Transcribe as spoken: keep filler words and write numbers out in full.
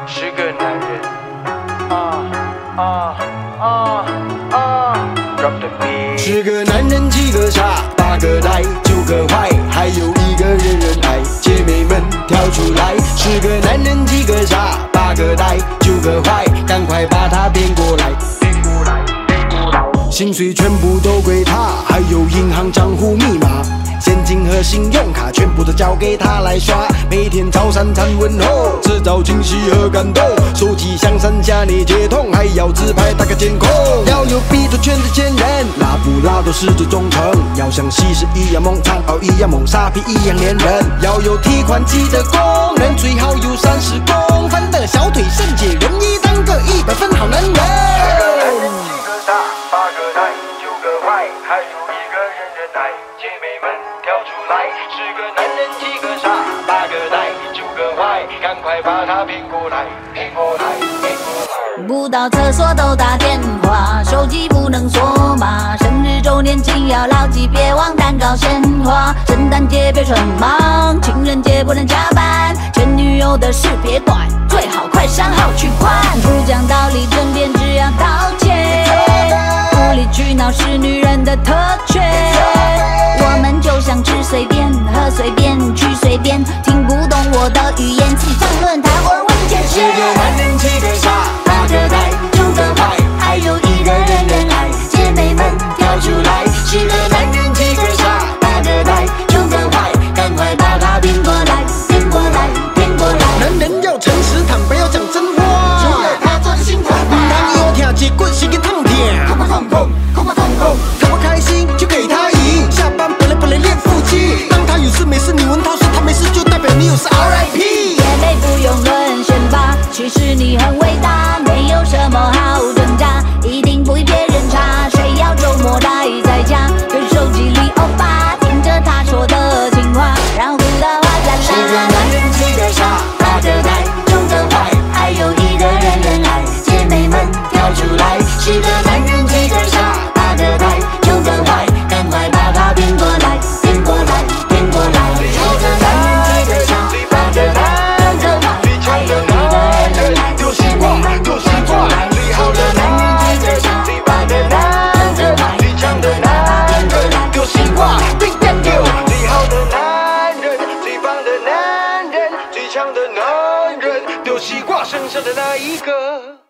是个男人。啊啊啊啊 ！Drop the beat。 十个男人几个傻，八个呆，九个坏，还有一个人人爱。姐妹们跳出来！十个男人几个傻，八个呆，九个坏，赶快把他变过来。 变过来，变过来。 薪水全部都归他，还有银行账户密码。现金和信用卡全部都交给他来刷，每天早三餐问候，制造惊喜和感动。手机向山下你接通，还要自拍打个监控。要有比作圈子见人，拉布拉多是最忠诚。要像西施一样猛，残奥一样猛，沙皮一样连人。要有提款机的功能，最好有三十公分的小腿，圣洁容易当个一百分好男人。 十个男人几个傻，八个呆，九个坏，还有一个人人爱。姐妹们跳出来！十个男人几个傻，八个呆，九个坏，赶快把他骗过来，骗过来，骗过来。 不到厕所都打电话，手机不能锁码，生日周年庆要牢记，别忘蛋糕鲜花。圣诞节别穿忙，情人节不能加班，前女友的事别管，最好快删好取款。不讲道理争辩，只要道歉。无理取闹是女人的特权。我们就像吃随便，喝随便，去随便，听不懂我的语言，自己上论坛或问解释。 十个男人几个傻， 八个呆，九个坏，还有一个人人爱。姐妹们跳出来！十个男人几个傻，八个呆，九个坏，赶快把他变过来，变过来，变过来。 男人要诚实坦白，要讲真话。 除了他真心话， 唔通以后听一棍是给痛痛， 痛不痛痛，痛不痛痛。 他不开心就给他赢，下班本来本来练腹肌，当他有事没事，你闻他说他没事，就代表你有事 R I P。 姐妹不用沦陷吧，其实你很伟大，没有什么好挣扎，一定不比别人差。谁要周末待在家，跟手机里欧巴，听着他说的情话，然后哭得哗啦啦。 十个男人几个傻， 八个呆，九个坏，还有一个人人爱。姐妹们跳出来！十个男人几个傻，八个呆，九个坏，赶快把他变过来，变过来，变过来。十个男人几个傻，八个呆，九个坏，还有一个人人爱。姐妹们跳出来！十个男人几个傻，八个呆，九个坏， 最强的男人，丢西瓜，冰蛋丢。最好的男人，最棒的男人，最强的男人，丢西瓜，剩下的那一个。